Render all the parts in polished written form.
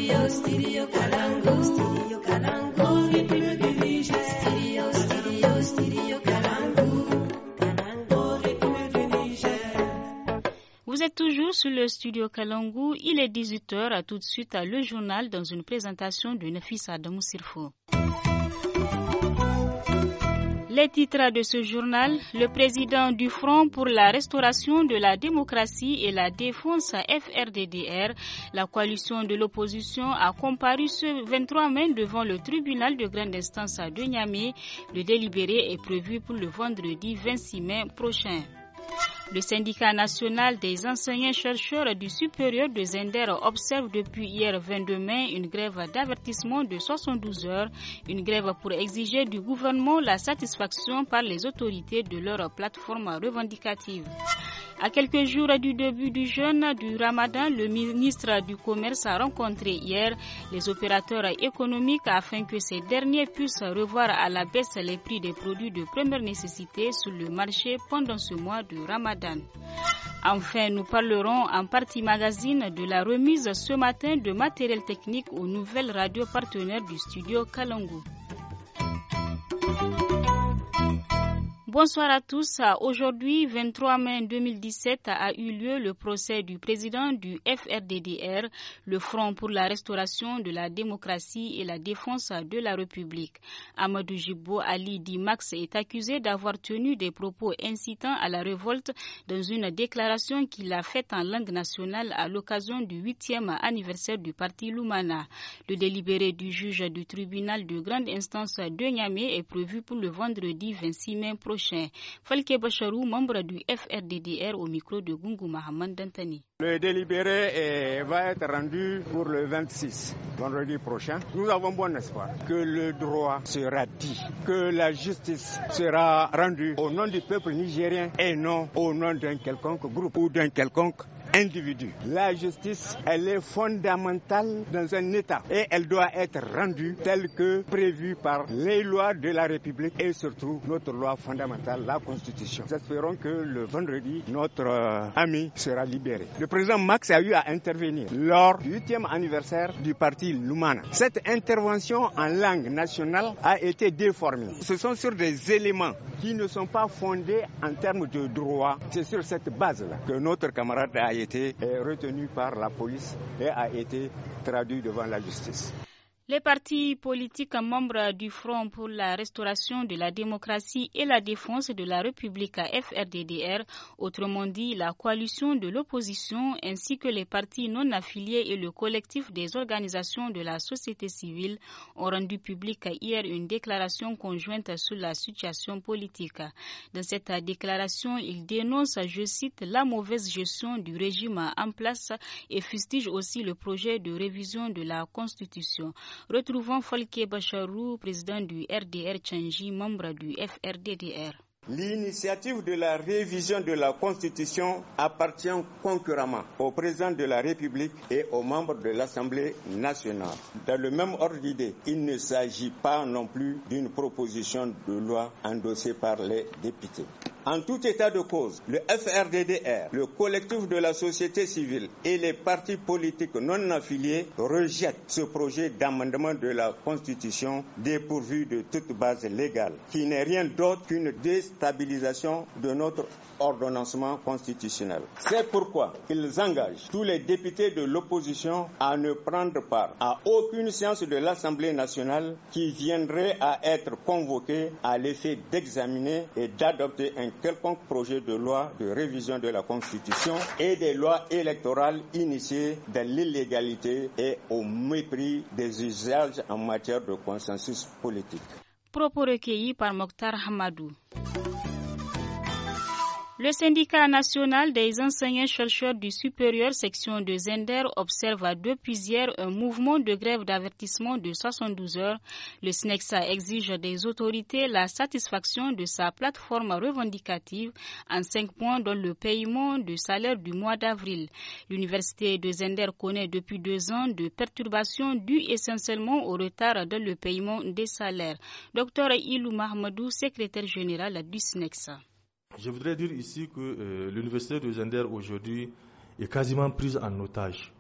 Vous êtes toujours sur le studio Kalangu, il est 18h, tout de suite le journal dans une présentation de Nafisa Adamou Sirfo. Les titres de ce journal, le président du Front pour la restauration de la démocratie et la défense FRDDR, la coalition de l'opposition a comparu ce 23 mai devant le tribunal de grande instance de Niamey. Le délibéré est prévu pour le vendredi 26 mai prochain. Le syndicat national des enseignants-chercheurs du supérieur de Zender observe depuis hier 22 mai une grève d'avertissement de 72 heures, une grève pour exiger du gouvernement la satisfaction par les autorités de leur plateforme revendicative. À quelques jours du début du jeûne du Ramadan, le ministre du Commerce a rencontré hier les opérateurs économiques afin que ces derniers puissent revoir à la baisse les prix des produits de première nécessité sur le marché pendant ce mois de Ramadan. Enfin, nous parlerons en partie magazine de la remise ce matin de matériel technique aux nouvelles radios partenaires du studio Kalangu. Bonsoir à tous. Aujourd'hui, 23 mai 2017, a eu lieu le procès du président du FRDDR, le Front pour la restauration de la démocratie et la défense de la République. Amadou Jibo Ali Dimax est accusé d'avoir tenu des propos incitant à la révolte dans une déclaration qu'il a faite en langue nationale à l'occasion du 8e anniversaire du parti Lumana. Le délibéré du juge du tribunal de grande instance de Niamey est prévu pour le vendredi 26 mai prochain. Falke Bacharou, membre du FRDDR, au micro de Gungu Mahaman Dantani. Le délibéré va être rendu pour le 26, vendredi prochain. Nous avons bon espoir que le droit sera dit, que la justice sera rendue au nom du peuple nigérien et non au nom d'un quelconque groupe ou d'un quelconque individu. La justice, elle est fondamentale dans un État et elle doit être rendue telle que prévue par les lois de la République et surtout notre loi fondamentale, la Constitution. Nous espérons que le vendredi, notre ami sera libéré. Le président Max a eu à intervenir lors du 8e anniversaire du parti Lumana. Cette intervention en langue nationale a été déformée. Ce sont sur des éléments qui ne sont pas fondés en termes de droit. C'est sur cette base-là que notre camarade a été retenu par la police et a été traduit devant la justice. Les partis politiques membres du Front pour la restauration de la démocratie et la défense de la République FRDDR, autrement dit la coalition de l'opposition, ainsi que les partis non affiliés et le collectif des organisations de la société civile ont rendu publique hier une déclaration conjointe sur la situation politique. Dans cette déclaration, ils dénoncent, je cite, la mauvaise gestion du régime en place et fustigent aussi le projet de révision de la Constitution. Retrouvons Falke Bacharou, président du RDR Tchangi, membre du FRDDR. L'initiative de la révision de la Constitution appartient concurremment au président de la République et aux membres de l'Assemblée nationale. Dans le même ordre d'idée, il ne s'agit pas non plus d'une proposition de loi endossée par les députés. En tout état de cause, le FRDDR, le collectif de la société civile et les partis politiques non affiliés rejettent ce projet d'amendement de la Constitution dépourvu de toute base légale, qui n'est rien d'autre qu'une déstabilisation de notre ordonnancement constitutionnel. C'est pourquoi ils engagent tous les députés de l'opposition à ne prendre part à aucune séance de l'Assemblée nationale qui viendrait à être convoquée à l'effet d'examiner et d'adopter un quelconque projet de loi de révision de la Constitution et des lois électorales initiées dans l'illégalité et au mépris des usages en matière de consensus politique. Propos recueillis par Mokhtar Hamadou. Le syndicat national des enseignants-chercheurs du supérieur section de Zender observe depuis hier un mouvement de grève d'avertissement de 72 heures. Le SNECSA exige des autorités la satisfaction de sa plateforme revendicative en 5 points dont le paiement de salaire du mois d'avril. L'université de Zender connaît depuis 2 ans de perturbations dues essentiellement au retard dans le paiement des salaires. Dr Ilou Mahmadou, secrétaire général du SNECSA. Je voudrais dire ici que l'université de Zender aujourd'hui est quasiment prise en otage.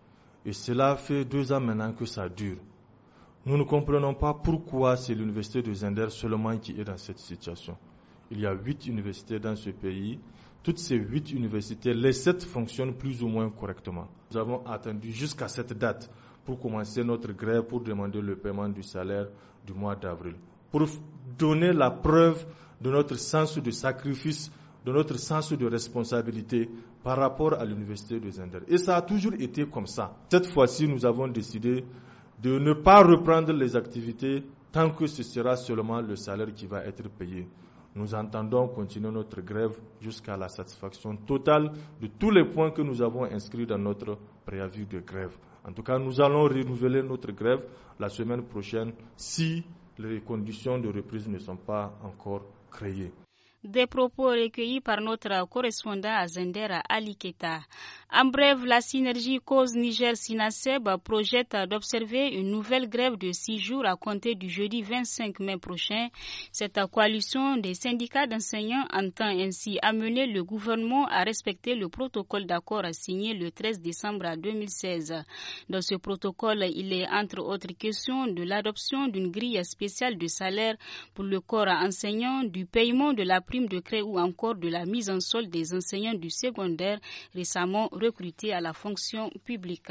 Et cela fait 2 ans maintenant que ça dure. Nous ne comprenons pas pourquoi c'est l'université de Zender seulement qui est dans cette situation. Il y a 8 universités dans ce pays. Toutes ces 8 universités, les 7 fonctionnent plus ou moins correctement. Nous avons attendu jusqu'à cette date pour commencer notre grève, pour demander le paiement du salaire du mois d'avril. Pour donner la preuve de notre sens de sacrifice, de notre sens de responsabilité par rapport à l'université de Zender. Et ça a toujours été comme ça. Cette fois-ci, nous avons décidé de ne pas reprendre les activités tant que ce sera seulement le salaire qui va être payé. Nous entendons continuer notre grève jusqu'à la satisfaction totale de tous les points que nous avons inscrits dans notre préavis de grève. En tout cas, nous allons renouveler notre grève la semaine prochaine si les conditions de reprise ne sont pas encore créées. Des propos recueillis par notre correspondant à Zender, Ali Keta. En bref, la synergie cause Niger-Sinaseb projette d'observer une nouvelle grève de 6 jours à compter du jeudi 25 mai prochain. Cette coalition des syndicats d'enseignants entend ainsi amener le gouvernement à respecter le protocole d'accord signé le 13 décembre 2016. Dans ce protocole, il est entre autres question de l'adoption d'une grille spéciale de salaire pour le corps enseignant, du paiement de la prime de cré ou encore de la mise en solde des enseignants du secondaire récemment recrutés à la fonction publique.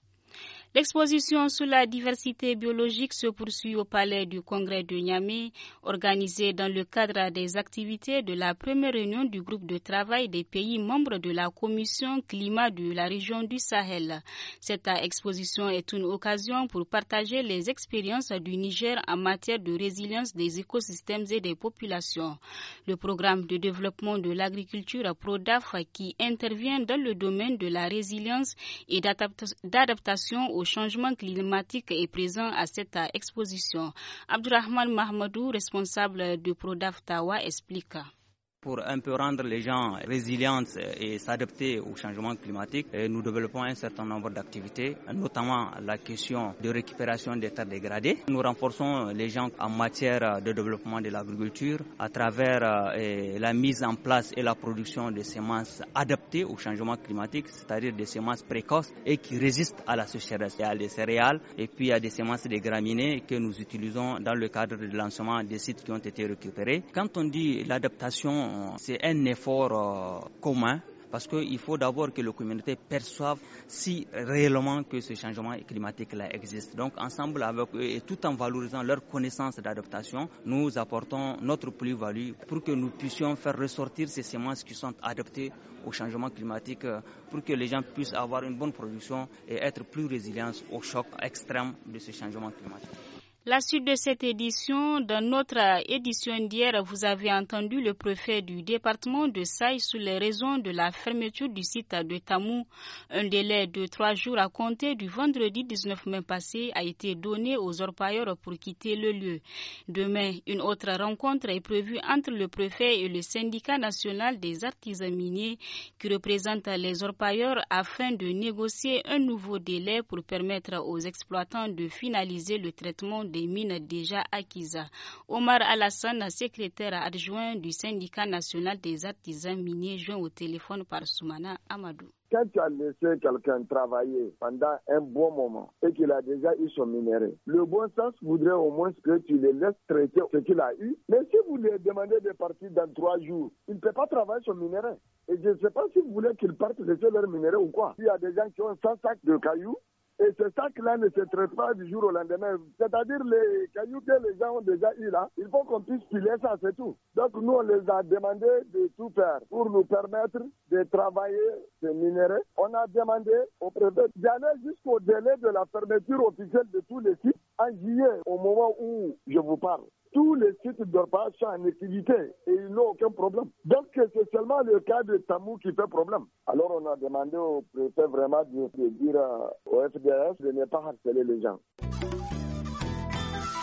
L'exposition sur la diversité biologique se poursuit au Palais du Congrès de Niamey, organisée dans le cadre des activités de la première réunion du groupe de travail des pays membres de la Commission climat de la région du Sahel. Cette exposition est une occasion pour partager les expériences du Niger en matière de résilience des écosystèmes et des populations. Le programme de développement de l'agriculture PRODAF, qui intervient dans le domaine de la résilience et d'adaptation au changement climatique est présent à cette exposition. Abdurrahman Mahmoudou, responsable de PRODAF Tawa, explique. Pour un peu rendre les gens résilients et s'adapter au changement climatique, nous développons un certain nombre d'activités, notamment la question de récupération des terres dégradées. Nous renforçons les gens en matière de développement de l'agriculture à travers la mise en place et la production de semences adaptées au changement climatique, c'est-à-dire des semences précoces et qui résistent à la sécheresse. Il y a des céréales et puis il y a des semences de graminées que nous utilisons dans le cadre du lancement des sites qui ont été récupérés. Quand on dit l'adaptation, c'est un effort commun parce qu'il faut d'abord que les communautés perçoivent si réellement que ce changement climatique-là existe. Donc ensemble avec eux et tout en valorisant leur connaissance d'adaptation, nous apportons notre plus-value pour que nous puissions faire ressortir ces semences qui sont adaptées au changement climatique pour que les gens puissent avoir une bonne production et être plus résilients aux chocs extrêmes de ce changement climatique. La suite de cette édition, dans notre édition d'hier, vous avez entendu le préfet du département de Saï sur les raisons de la fermeture du site de Tamou. Un délai de 3 jours à compter du vendredi 19 mai passé a été donné aux orpailleurs pour quitter le lieu. Demain, une autre rencontre est prévue entre le préfet et le syndicat national des artisans miniers qui représente les orpailleurs afin de négocier un nouveau délai pour permettre aux exploitants de finaliser le traitement des mines déjà acquises. Omar Alassane, secrétaire adjoint du syndicat national des artisans miniers, joint au téléphone par Soumana Amadou. Quand tu as laissé quelqu'un travailler pendant un bon moment et qu'il a déjà eu son minerai, le bon sens voudrait au moins que tu le laisses traiter ce qu'il a eu. Mais si vous lui demandez de partir dans 3 jours, il ne peut pas travailler son minerai. Et je ne sais pas si vous voulez qu'ils partent laisser leur minerai ou quoi. Il y a des gens qui ont 100 sacs de cailloux. Et ce sac-là ne se traite pas du jour au lendemain. C'est-à-dire les cailloux que les gens ont déjà eu là, il faut qu'on puisse piler ça, c'est tout. Donc nous, on les a demandé de tout faire pour nous permettre de travailler ces minéraux. On a demandé au préfet d'aller jusqu'au délai de la fermeture officielle de tous les sites en juillet, au moment où je vous parle. Tous les sites d'orpaillage sont en activité et ils n'ont aucun problème. Donc c'est seulement le cas de Tamou qui fait problème. Alors on a demandé au préfet vraiment de dire au FDS de ne pas harceler les gens.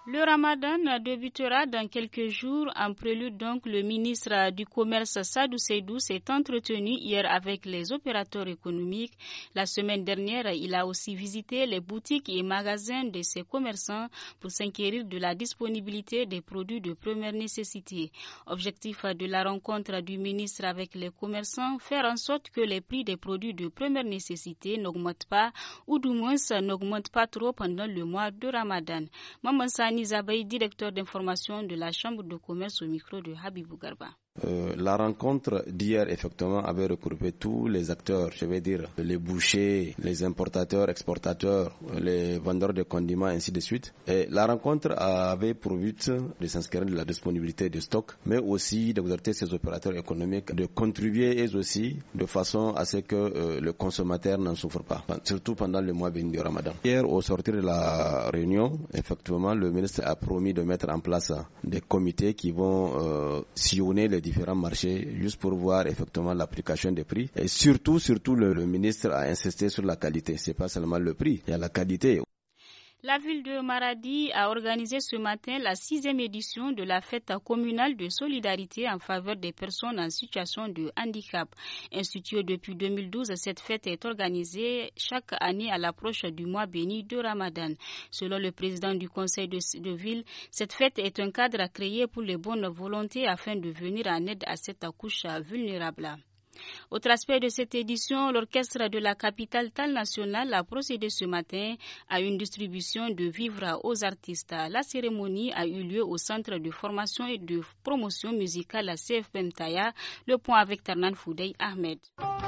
Le Ramadan débutera dans quelques jours. En prélude donc, le ministre du Commerce Sadou Seydou s'est entretenu hier avec les opérateurs économiques. La semaine dernière, il a aussi visité les boutiques et magasins de ses commerçants pour s'inquérir de la disponibilité des produits de première nécessité. Objectif de la rencontre du ministre avec les commerçants, faire en sorte que les prix des produits de première nécessité n'augmentent pas ou du moins n'augmentent pas trop pendant le mois de Ramadan. Maman Sani Zabaï, directeur d'information de la Chambre de commerce au micro de Habibou Garba. La rencontre d'hier, effectivement, avait regroupé tous les acteurs, je vais dire les bouchers, les importateurs, exportateurs, les vendeurs de condiments, ainsi de suite. Et la rencontre avait pour but de s'inscrire de la disponibilité de stock, mais aussi d'exhorter ces opérateurs économiques de contribuer eux aussi de façon à ce que le consommateur n'en souffre pas, surtout pendant le mois béni du Ramadan. Hier, au sortir de la réunion, effectivement, le ministre a promis de mettre en place des comités qui vont sillonner les différents marchés juste pour voir effectivement l'application des prix. Et surtout, le ministre a insisté sur la qualité. C'est pas seulement le prix, il y a la qualité. La ville de Maradi a organisé ce matin la 6e édition de la fête communale de solidarité en faveur des personnes en situation de handicap. Instituée depuis 2012, cette fête est organisée chaque année à l'approche du mois béni de Ramadan. Selon le président du conseil de ville, cette fête est un cadre à créer pour les bonnes volontés afin de venir en aide à cette couche vulnérable. Autre aspect de cette édition, l'orchestre de la capitale Tal National a procédé ce matin à une distribution de vivres aux artistes. La cérémonie a eu lieu au centre de formation et de promotion musicale à CFP Mtaya. Le point avec Tarnan Foudey Ahmed.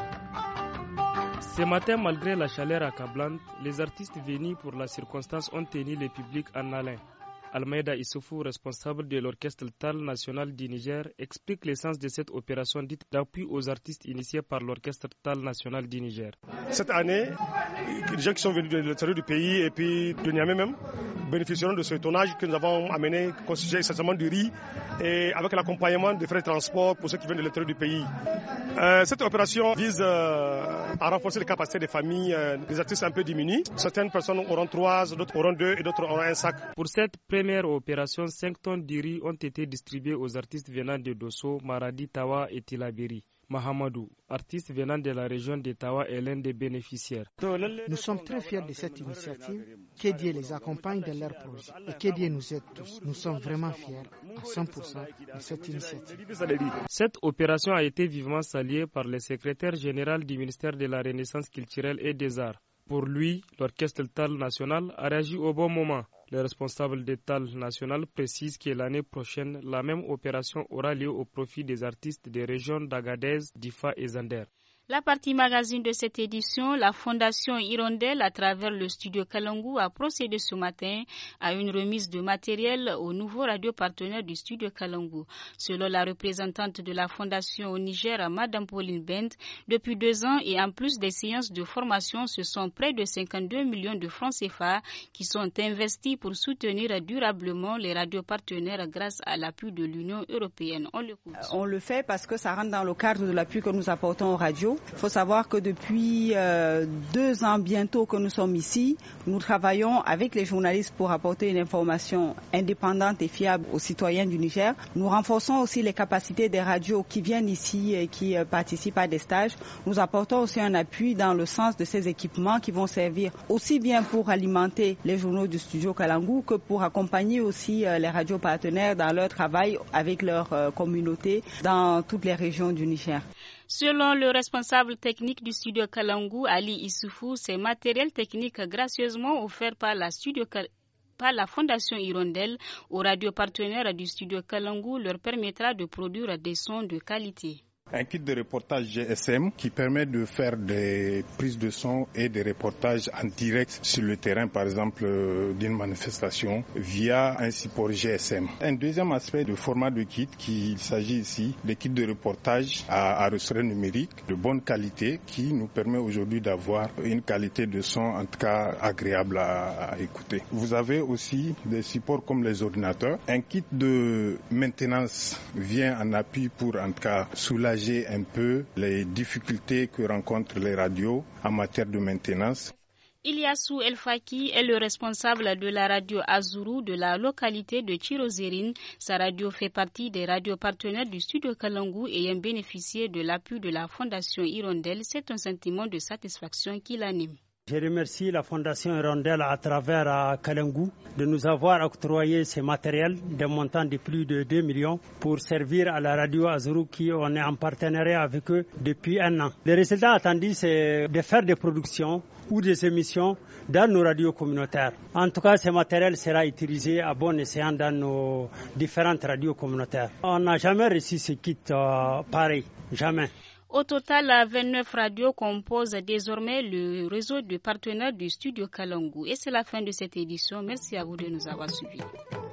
Ce matin, malgré la chaleur accablante, les artistes venus pour la circonstance ont tenu le public en haleine. Almeida Issoufou, responsable de l'orchestre Tal National du Niger, explique l'essence de cette opération dite d'appui aux artistes initiée par l'orchestre Tal National du Niger. Cette année, les gens qui sont venus de l'extérieur du pays et puis de Niamey même bénéficieront de ce tonnage que nous avons amené, constitué essentiellement de riz et avec l'accompagnement des frais de transport pour ceux qui viennent de l'extérieur du pays. Cette opération vise à renforcer les capacités des familles, des artistes un peu diminués. Certaines personnes auront 3, d'autres auront 2 et d'autres auront un sac. Pour cette première opération, 5 tonnes de riz ont été distribuées aux artistes venant de Dosso, Maradi, Tawa et Tilaberi. Mahamadou, artiste venant de la région de Tawa, est l'un des bénéficiaires. Nous sommes très fiers de cette initiative. Que Dieu les accompagne dans leurs projets et que Dieu nous aide tous. Nous sommes vraiment fiers à 100% de cette initiative. Cette opération a été vivement saluée par le secrétaire général du ministère de la Renaissance culturelle et des Arts. Pour lui, l'orchestre Tal National a réagi au bon moment. Le responsable de Tal National précise que l'année prochaine, la même opération aura lieu au profit des artistes des régions d'Agadez, Difa et Zander. La partie magazine de cette édition, la Fondation Hirondelle, à travers le studio Kalangu, a procédé ce matin à une remise de matériel aux nouveaux radiopartenaires du studio Kalangu. Selon la représentante de la Fondation au Niger, Madame Pauline Bent, depuis 2 ans et en plus des séances de formation, ce sont près de 52 millions de francs CFA qui sont investis pour soutenir durablement les radiopartenaires grâce à l'appui de l'Union européenne. On le fait parce que ça rentre dans le cadre de l'appui que nous apportons aux radios. Il faut savoir que depuis 2 ans bientôt que nous sommes ici, nous travaillons avec les journalistes pour apporter une information indépendante et fiable aux citoyens du Niger. Nous renforçons aussi les capacités des radios qui viennent ici et qui participent à des stages. Nous apportons aussi un appui dans le sens de ces équipements qui vont servir aussi bien pour alimenter les journaux du studio Kalangu que pour accompagner aussi les radios partenaires dans leur travail avec leur communauté dans toutes les régions du Niger. Selon le responsable technique du studio Kalangu, Ali Issoufou, ces matériels techniques gracieusement offerts par la Fondation Hirondelle aux radiopartenaires du studio Kalangu leur permettra de produire des sons de qualité. Un kit de reportage GSM qui permet de faire des prises de son et des reportages en direct sur le terrain, par exemple d'une manifestation, via un support GSM. Un deuxième aspect de format de kit, qu'il s'agit ici des kits de reportage à ressort numérique de bonne qualité qui nous permet aujourd'hui d'avoir une qualité de son en tout cas agréable à écouter. Vous avez aussi des supports comme les ordinateurs. Un kit de maintenance vient en appui pour en tout cas soulager un peu les difficultés que rencontrent les radios en matière de maintenance. Ilyassou El-Faki est le responsable de la radio Azuru de la localité de Chirozérine. Sa radio fait partie des radios partenaires du studio Kalangu ayant bénéficié de l'appui de la Fondation Hirondelle. C'est un sentiment de satisfaction qui l'anime. Je remercie la Fondation Hirondelle à travers Kalangu de nous avoir octroyé ces matériels d'un montant de plus de 2 millions pour servir à la radio Azuru qui on est en partenariat avec eux depuis 1 an. Le résultat attendu c'est de faire des productions ou des émissions dans nos radios communautaires. En tout cas, ce matériel sera utilisé à bon escient dans nos différentes radios communautaires. On n'a jamais reçu ce kit pareil, jamais. Au total, 29 radios composent désormais le réseau de partenaires du studio Kalangu. Et c'est la fin de cette édition. Merci à vous de nous avoir suivis.